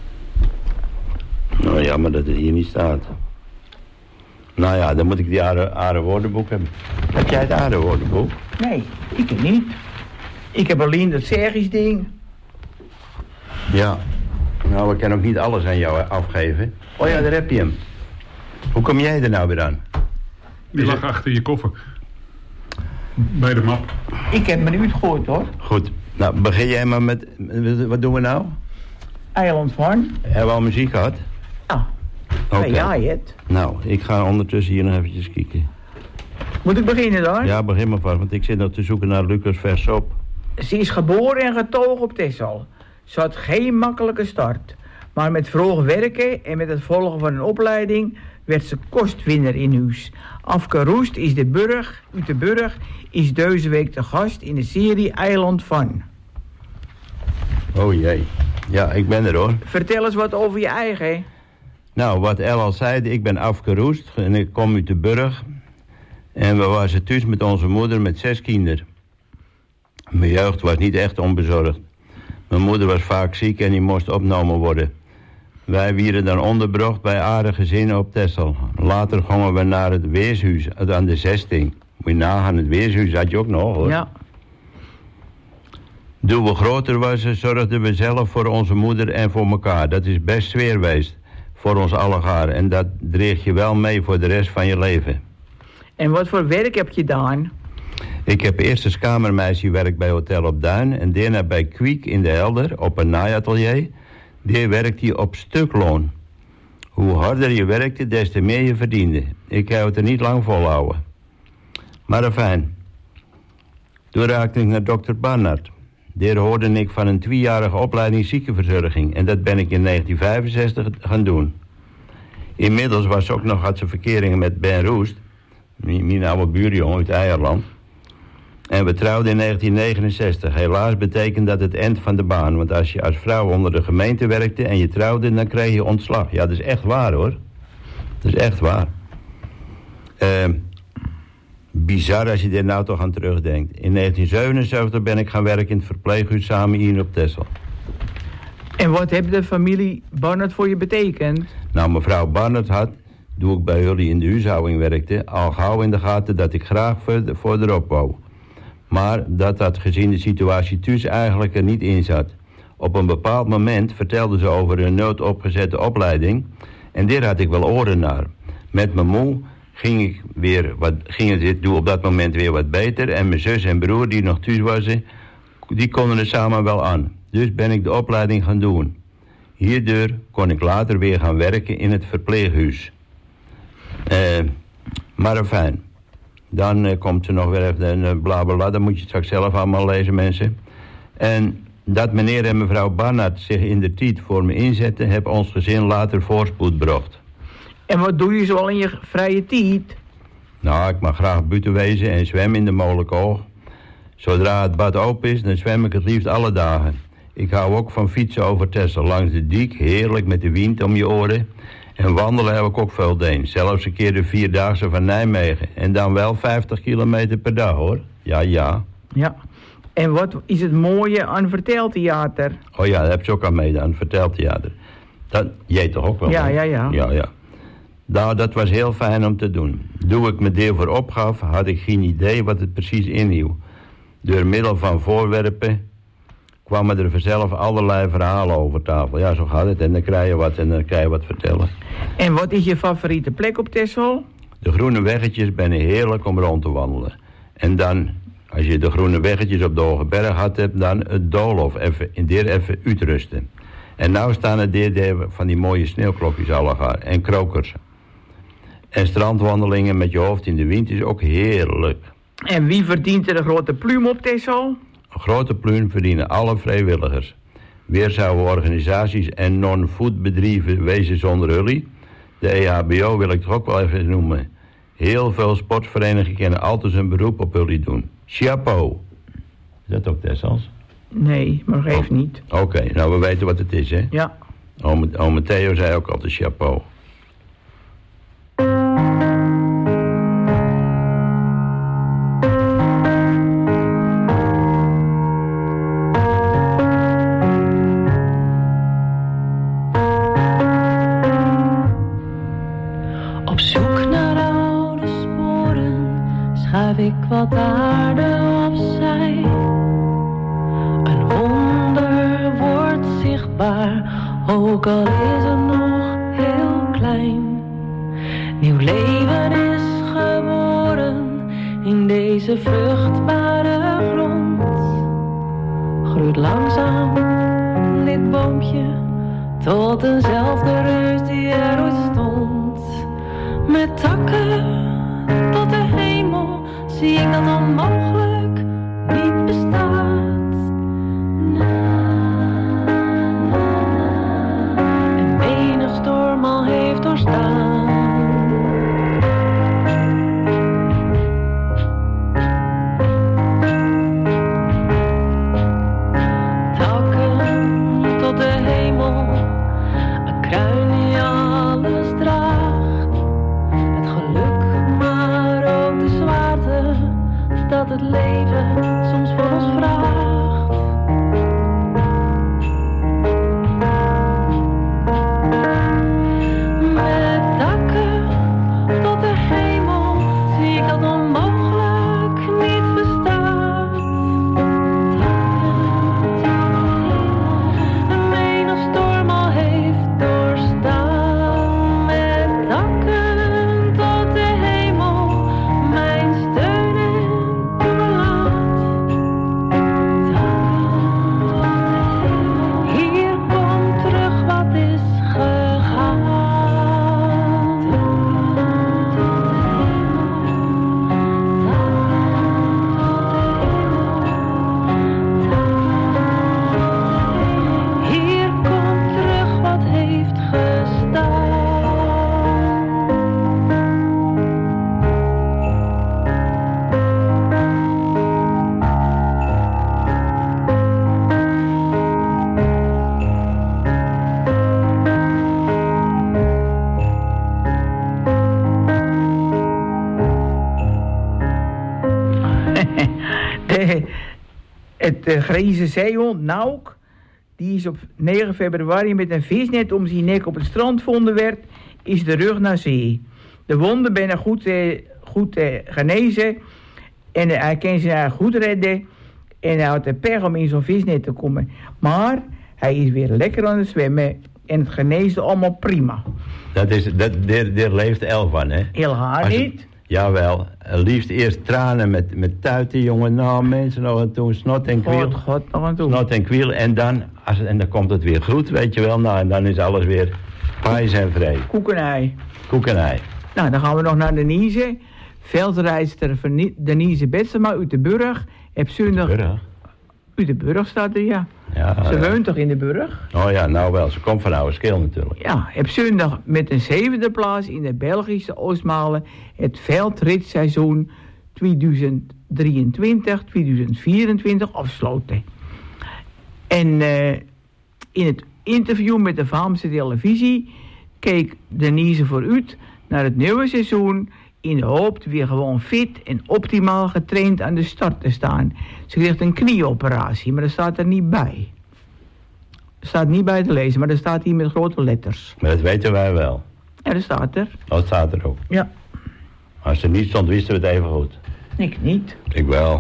S5: Nou ja, maar dat het hier niet staat. Nou ja, dan moet ik die Are, Are woordenboek hebben. Heb jij het Are woordenboek?
S6: Nee, ik het niet. Ik heb alleen dat Sergisch ding.
S5: Ja. Nou, ik kan ook niet alles aan jou afgeven. Oh ja, daar heb je hem. Hoe kom jij er nou weer aan?
S7: Die
S5: Is
S7: lag
S5: het-
S7: achter je koffer. Bij de map.
S6: Ik heb me niet gehoord hoor.
S5: Goed. Nou, begin jij maar met... Wat doen we nou?
S6: Eiland van.
S5: Hebben we al muziek gehad?
S6: Ja.
S5: Oké.
S6: Ja, jij het.
S5: Nou, ik ga ondertussen hier nog eventjes kijken.
S6: Moet ik beginnen dan?
S5: Ja, begin maar vast, want ik zit nog te zoeken naar Lucas Versop.
S6: Ze is geboren en getogen op Texel. Ze had geen makkelijke start. Maar met vroeg werken en met het volgen van een opleiding werd ze kostwinner in huis. Afke Roest is de burg, uit de Burg, is deze week te gast in de serie Eiland van.
S5: Oh jee. Ja, ik ben er hoor.
S6: Vertel eens wat over je eigen.
S5: Nou, wat El al zei, ik ben afgeroest en ik kom uit de Burg. En we waren thuis met onze moeder met zes kinderen. Mijn jeugd was niet echt onbezorgd. Mijn moeder was vaak ziek en die moest opgenomen worden. Wij werden dan onderbracht bij aardige gezinnen op Texel. Later gingen we naar het weeshuis aan de zestien. Moet je nagaan, het weeshuis had je ook nog hoor.
S6: Ja.
S5: Toen we groter waren, zorgden we zelf voor onze moeder en voor elkaar. Dat is best zwaar geweest voor ons allegaar. En dat dreig je wel mee voor de rest van je leven.
S6: En wat voor werk heb je gedaan?
S5: Ik heb eerst als kamermeisje gewerkt bij Hotel op Duin... en daarna bij Kwiek in de Helder op een naaiatelier. Daar werkte je op stukloon. Hoe harder je werkte, des te meer je verdiende. Ik heb het er niet lang volhouden. Maar fijn. Toen raakte ik naar dokter Barnard. Daar hoorde ik van een tweejarige opleiding ziekenverzorging... en dat ben ik in negentien vijfenzestig gaan doen. Inmiddels was ook nog had ze verkeringen met Ben Roest... mijn, mijn oude buurjongen uit Eierland... En we trouwden in negentien negenenzestig. Helaas betekent dat het eind van de baan. Want als je als vrouw onder de gemeente werkte en je trouwde, dan kreeg je ontslag. Ja, dat is echt waar hoor. Dat is echt waar. Uh, bizar als je er nou toch aan terugdenkt. In negentien zevenenzeventig ben ik gaan werken in het verpleeghuis samen hier op Texel.
S6: En wat heeft de familie Barnard voor je betekend?
S5: Nou, mevrouw Barnard had, toen ik bij jullie in de huishouding werkte, al gauw in de gaten dat ik graag verder, verderop wou. Maar dat dat gezien de situatie thuis eigenlijk er niet in zat. Op een bepaald moment vertelde ze over een noodopgezette opleiding. En daar had ik wel oren naar. Met mijn moe ging, ik weer wat, ging het doen op dat moment weer wat beter. En mijn zus en broer die nog thuis waren, die konden het samen wel aan. Dus ben ik de opleiding gaan doen. Hierdoor kon ik later weer gaan werken in het verpleeghuis. Uh, maar fijn. Dan uh, komt er nog weer even een uh, bla bla, dat moet je straks zelf allemaal lezen, mensen. En dat meneer en mevrouw Barnard zich in de tijd voor me inzetten, heb ons gezin later voorspoed gebracht.
S6: En wat doe je zoal in je vrije tijd?
S5: Nou, ik mag graag buiten wezen en zwemmen in de molenkoog. Zodra het bad open is, dan zwem ik het liefst alle dagen. Ik hou ook van fietsen over Texel, langs de diek, heerlijk met de wind om je oren. En wandelen heb ik ook veel deen. Zelfs een keer de Vierdaagse van Nijmegen. En dan wel vijftig kilometer per dag, hoor. Ja, ja.
S6: Ja. En wat is het mooie aan verteltheater?
S5: Oh ja, daar heb je ook aan meedaan, verteltheater. Dat, jij toch ook wel?
S6: Ja,
S5: hè?
S6: ja, ja.
S5: Ja, ja. Nou, dat was heel fijn om te doen. Toen ik me daarvoor opgaf, had ik geen idee wat het precies inhield. Door middel van voorwerpen kwamen er vanzelf allerlei verhalen over tafel. Ja, zo gaat het. En dan krijg je wat en dan krijg je wat vertellen.
S6: En wat is je favoriete plek op Texel?
S5: De groene weggetjes zijn heerlijk om rond te wandelen. En dan, als je de groene weggetjes op de Hoge Berg had hebt, dan het doolhof, even, in der even uitrusten. En nou staan er der van die mooie sneeuwklokjes allegaar en krokers. En strandwandelingen met je hoofd in de wind is ook heerlijk.
S6: En wie verdient er een grote pluim op Texel?
S5: Een grote pluim verdienen alle vrijwilligers. Weer zouden organisaties en non-food bedrijven wezen zonder jullie. De E H B O wil ik toch ook wel even noemen. Heel veel sportverenigingen kunnen altijd hun beroep op jullie doen. Chapeau. Is dat ook Texels?
S6: Nee, maar geeft
S5: oh.
S6: niet.
S5: Oké, okay, nou we weten wat het is, hè?
S6: Ja.
S5: Ome, ome Theo zei ook altijd chapeau.
S4: Op zoek naar oude sporen schuif ik wat aarde opzij. Een wonder wordt zichtbaar, ook al is het nog heel klein. Nieuw leven is geboren.
S10: in deze vruchtbare grond groeit langzaam dit boompje tot dezelfde reus die er ooit stond. Met takken tot de hemel zie ik dat onmogelijk niet bestaat. Na, en menig storm al heeft doorstaan. Dat het leven soms voor ons vraagt. Met takken tot de hemel zie ik dat onmogelijk niet bestaat. Een menig storm al heeft doorstaan. Met takken tot de hemel mijn steun.
S6: Het uh, grijze zeehond Nauk, die is op negen februari met een visnet om zijn nek op het strand gevonden werd, is de rug naar zee. De wonden bijna goed, uh, goed uh, genezen en uh, hij kan zich goed redden en hij had de pech om in zo'n visnet te komen. Maar hij is weer lekker aan het zwemmen en het geneesde allemaal prima.
S5: Dat is, dat, daar, daar leeft El van, hè?
S6: Heel haar niet.
S5: Jawel, liefst eerst tranen met, met tuiten, jongen. Nou, mensen, nog en toen snot en kwiel.
S6: God, God, nog en toen.
S5: Snot en kwiel. En dan, als, en dan komt het weer goed, weet je wel. Nou, en dan is alles weer prijs en vrij.
S6: Koekenij.
S5: Koekenij.
S6: Nou, dan gaan we nog naar Denise. Veldrijster Denise Betsema uit de Burg. Heb zondag...
S5: De Burg?
S6: Uit de Burg staat er, ja.
S5: Ja,
S6: ze
S5: ja.
S6: woont toch in de Burg?
S5: Oh ja, nou wel. Ze komt van Ouwerskeel natuurlijk.
S6: Ja, heb zondag met een zevende plaats in de Belgische Oostmalen het veldritseizoen tweeduizend drieëntwintig tweeduizend vierentwintig afsloten. En uh, in het interview met de Vlaamse televisie keek Denise vooruit naar het nieuwe seizoen in de hoop weer gewoon fit en optimaal getraind aan de start te staan. Ze kreeg een knieoperatie, maar dat staat er niet bij. Er staat niet bij te lezen, maar er staat hier met grote letters.
S5: Maar dat weten wij wel.
S6: Ja, dat staat er.
S5: Dat staat er ook.
S6: Ja.
S5: Als er niet stond, wisten we het even goed.
S6: Ik niet.
S5: Ik wel.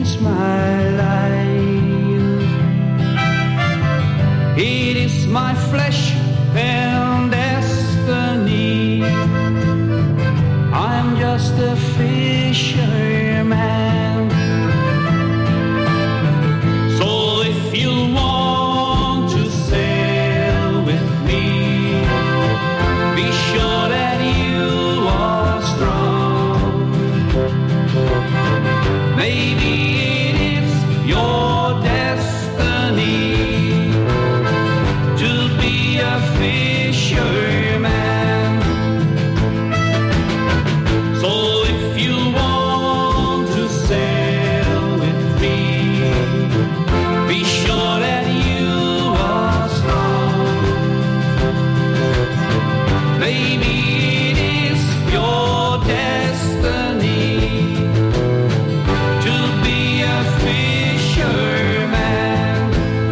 S8: changed my life. It is my flesh and destiny. I'm just a fisherman. So if you want to sail with me, be sure that you are strong. Maybe it is your destiny to be a fisherman. So if you want to sail with me, be sure that you are strong. Maybe it is your destiny to be a fisherman.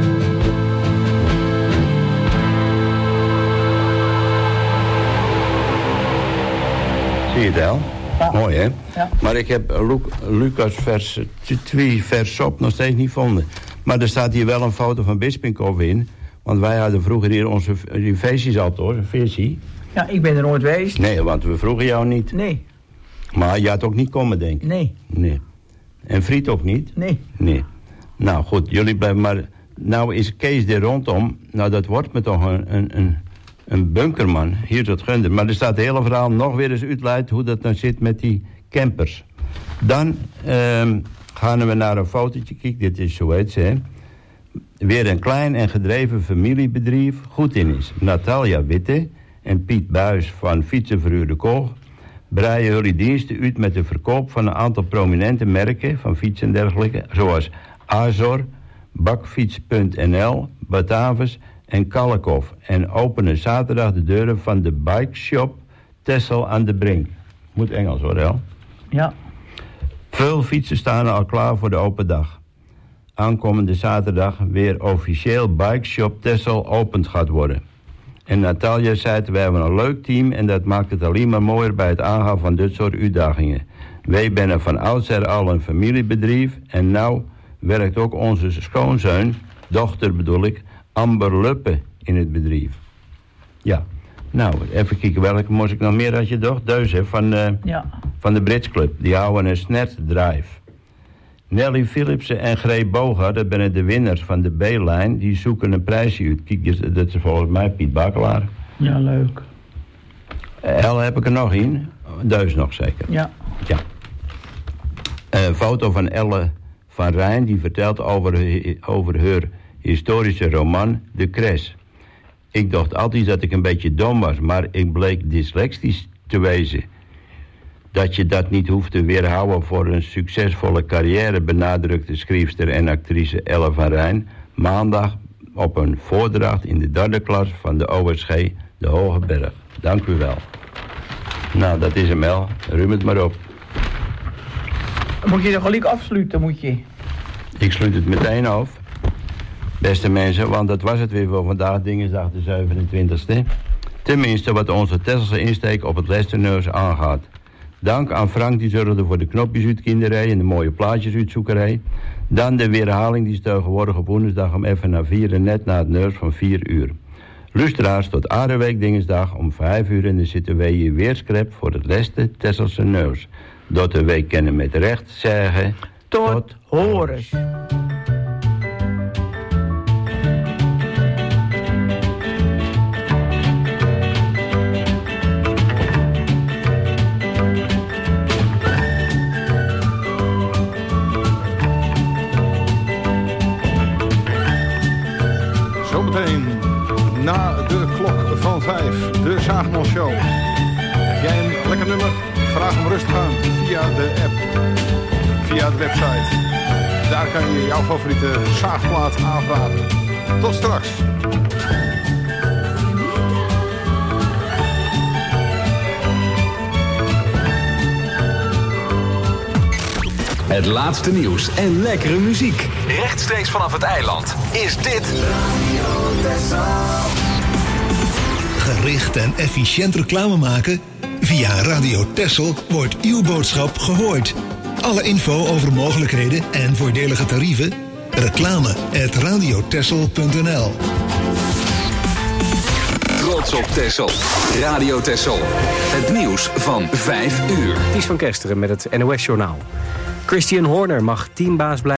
S5: Zie je het al?
S6: Ja.
S5: Mooi, hè?
S6: Ja.
S5: Maar ik heb Lu- Lucas vers twee vers op nog steeds niet gevonden. Maar er staat hier wel een foto van Bispinghoff in. Want wij hadden vroeger hier onze die feestjes altijd, hoor. Een visie.
S6: Ja, ik ben er nooit geweest.
S5: Nee, want we vroegen jou niet.
S6: Nee,
S5: Maar je had ook niet komen, denk ik.
S6: nee,
S5: Nee. En Friet ook niet?
S6: nee.
S5: Nee. Nou goed, jullie blijven maar... Nou is Kees er rondom. Nou, dat wordt me toch een, een, een, een bunkerman. Hier tot Gunder. Maar er staat het hele verhaal nog weer eens uitleid hoe dat nou zit met die campers. Dan ehm, gaan we naar een fotootje. Kijk, dit is zo heet ze, hè. Weer een klein en gedreven familiebedrijf goed in is. Natalia Witte en Piet Buis van Fietsenverhuur de Koog breien jullie diensten uit met de verkoop van een aantal prominente merken van fietsen en dergelijke, zoals Azor, Bakfiets punt n l, Batavus en Kalkhoff, en openen zaterdag de deuren van de bike shop Texel aan de Brink. Moet Engels hoor, hè?
S6: Ja,
S5: Veel fietsen staan al klaar voor de open dag. Aankomende zaterdag weer officieel Bike Shop Texel opend gaat worden. En Natalia zei het, we hebben een leuk team en dat maakt het alleen maar mooier bij het aangaan van dit soort uitdagingen. Wij zijn van oudsher al een familiebedrijf en nou werkt ook onze schoonzoon, dochter bedoel ik, Amber Luppe in het bedrijf. Ja, nou, even kijken, welke moest ik nog meer had je toch? Deze van, uh,
S6: ja.
S5: van de Brits Club, die houden een snert drive. Nelly Philipsen en Greet Bogart, dat zijn de winnaars van de B-lijn, die zoeken een prijsje uit. Kijk, dat is volgens mij Piet Bakkelaar.
S6: Ja, leuk.
S5: El heb ik er nog in, Deus nog zeker.
S6: Ja.
S5: Ja. Een foto van Elle van Rijn, die vertelt over, over haar historische roman De Cres. Ik dacht altijd dat ik een beetje dom was, maar ik bleek dyslexisch te wezen. Dat je dat niet hoeft te weerhouden voor een succesvolle carrière, benadrukte schrijfster en actrice Elle van Rijn maandag op een voordracht in de derde klas van de O S G De Hoge Berg. Dank u wel. Nou, dat is hem wel. Ruim het maar op.
S6: Moet je er gelijk afsluiten, moet je?
S5: Ik sluit het meteen af. Beste mensen, want dat was het weer voor vandaag, dinsdag de zevenentwintigste. Tenminste wat onze Tesselse insteek op het Lesterneus aangaat. Dank aan Frank die zorgde voor de knopjes uitkinderij en de mooie plaatjes uitzoekerij. Dan de weerhaling die is tegenwoordig op woensdag om even naar vieren, net na het neus van vier uur. Luisteraars tot Aardeweek dinsdag om vijf uur en dan zitten wij hier weer script voor het Leste Tesselse Neus. Dat de week kennen met recht zeggen...
S6: Tot, tot horens.
S11: Zometeen na de klok van vijf, de Zaagman Show. Heb jij een lekker nummer? Vraag hem rustig aan via de app, via de website. Daar kan je jouw favoriete zaagplaat aanvragen. Tot straks.
S2: Het laatste nieuws en lekkere muziek. Rechtstreeks vanaf het eiland is dit...
S12: Gericht en efficiënt reclame maken? Via Radio Texel wordt uw boodschap gehoord. Alle info over mogelijkheden en voordelige tarieven? Reclame at radiotessel punt n l.
S2: Trots op Texel. Radio Texel. Het nieuws van vijf uur.
S13: Ties van Kesteren met het N O S-journaal. Christian Horner mag teambaas blijven.